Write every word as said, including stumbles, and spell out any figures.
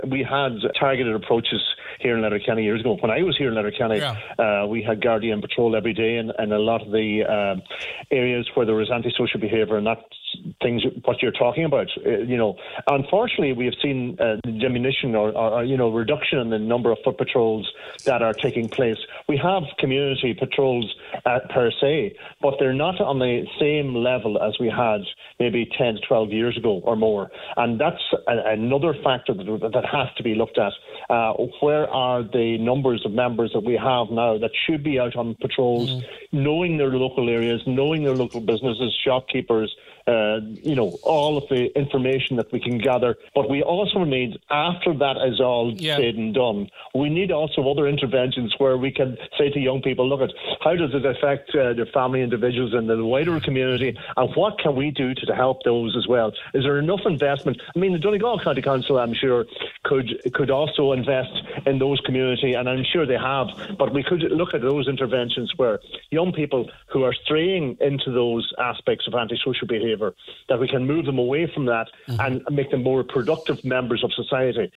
We had targeted approaches here in Letterkenny years ago. When I was here in Letterkenny, yeah. uh, we had Gardaí on patrol every day, and, and a lot of the uh, areas where there was antisocial behaviour and that things what you're talking about. Uh, you know, unfortunately, we have seen uh, diminution or, or you know reduction in the number of foot patrols that are taking place. We have community patrols uh, per se, but they're not on the same level as we had maybe ten to twelve years ago or more. And that's a, another factor that, that has to be looked at. Uh, where are the numbers of members that we have now that should be out on patrols, mm. knowing their local areas, knowing their local businesses, shopkeepers, uh, you know, all of the information that we can gather. But we also need, after that is all yeah. said and done, we need also other interventions where we can say to young people, look at how does it affect uh, their family, individuals and the wider community, and what can we do to, to help those as well? Is there enough investment? I mean, the Donegal County Council, I'm sure, could could also invest in those community, and I'm sure they have, but we could look at those interventions where young people who are straying into those aspects of antisocial behaviour, that we can move them away from that mm-hmm. and make them more productive members of society.